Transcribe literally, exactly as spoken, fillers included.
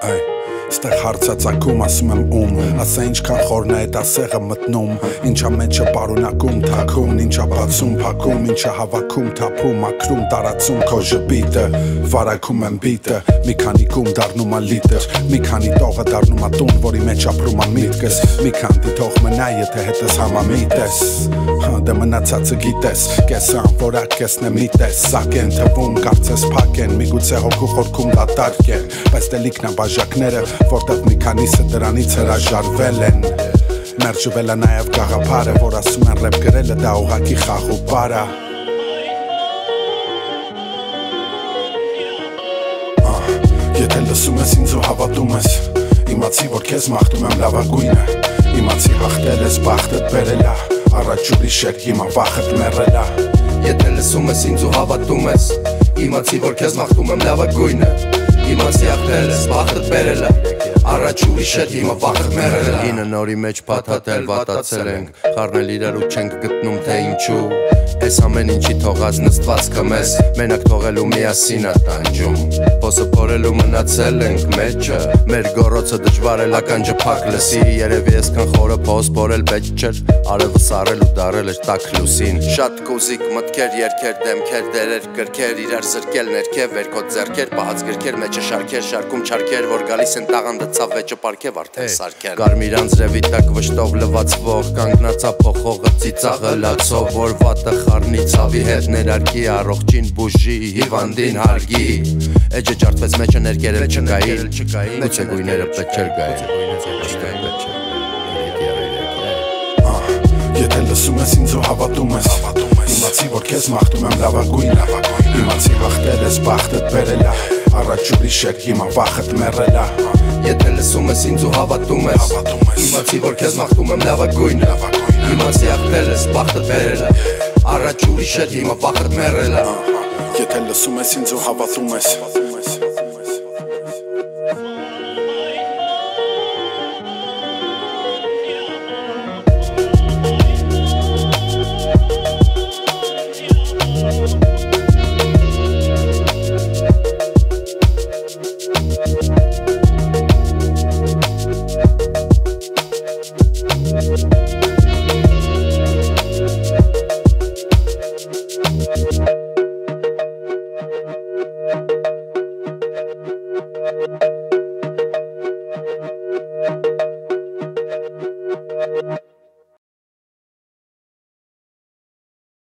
Ay, ստեղ հարցածակում ասում եմ ում Ասա ինչքան խորն է դա սեղը մտնում Ինչա մեջը պարունակում թակում Ինչա բացում փակում Ինչա հավաքում թափում Ակրում տարածում քո ժպիտը Վարակում եմ բիտը Մի քանի կում դառնում ա լիտր Մի քանի տողը դառնում ա տուն Որի մեջ ապրում ա միտքս Մի քանի թող մնա եթե հետս համամիտ ես Դե մնացածը գիտես Կեսը անվորակ կեսն է միտես Սակ են թվում կարծես փակ են Միգուցե հոգու խորքում դատարկ են Բայց տելիքն ա բաժակները Որտեղ մի քանիսը դրանից հրաժարվել են Մերժվել է նաև գաղափարը Որ ասում են ռեպ գրելը դա ուղղակի խաղ ու պար ա Եթե լսում ես ինձ ու հավատում ես Իմացի որ քեզ մաղթում եմ լավագույնը Իմացի հաղթել ես բախտդ բերել ա Առաջ ուրիշ էր հիմա վախդ մեռել ա Եթե լսում ես ինձ ու հավատում ես Իմացի որ քեզ մաղթում եմ լավագույնը Իմացի հաղթել ես բախտդ բերել ա Առաջ ուրիշ էր հիմա վախդ մեռել ա Ինը նորի մեջ փաթաթել վատացել ենք Խառնել իրար ու չենք գտնում թե ինչու Այս ամեն ինչի թողած նստվածքը մեզ Մենակ թողելու միասին ա տանջում Փոսը փորելու մնացել ենք մեջը Մեր գոռոցը դժվար էլ ականջը փակ լսի Երևի այսքան խորը փոս փորել պետք չէր Արևը սառել ու դարել էր տաք լուսին Շատ կուզիկ մտքեր երկեր դեմքեր դերեր կրքեր Իրար զրկել ներքև վերքոտ ձեռքեր Պահած գրքեր մեջը շարքեր շարքում չարքեր Որ գալիս են տաղանդը ցավ վեճը պարքև արդեն սարքեր Կարմիր անձրևի տակ վշտով լվացվող Կանգնացա փոխողը ծիծաղը լացով Որ վատը խառնի ցավի հետ ներարկի Առողջին բուժի հիվանդին հարգի Էջը ջարդվեց մեջը ներկերել չկայի Գուցե գույները պետք չէր գայել Եթե լսում ես ինձ ու հավատում ես Իմացի որ քեզ մաղթում եմ լավագույնը Իմացի հաղթել ես բախտդ բերել ա Առաջ ուրիշ էր հիմա վախդ մեռել ա Եթե լսում ես ինձ ու հավատում ես Իմացի որ քեզ մաղթում եմ լավագույնը Իմացի հաղթել ես բախտդ բերել ա Առաջ ուրիշ էր հիմա վախդ մեռել ա Եթե լսում ես ինձ ու հավատում ես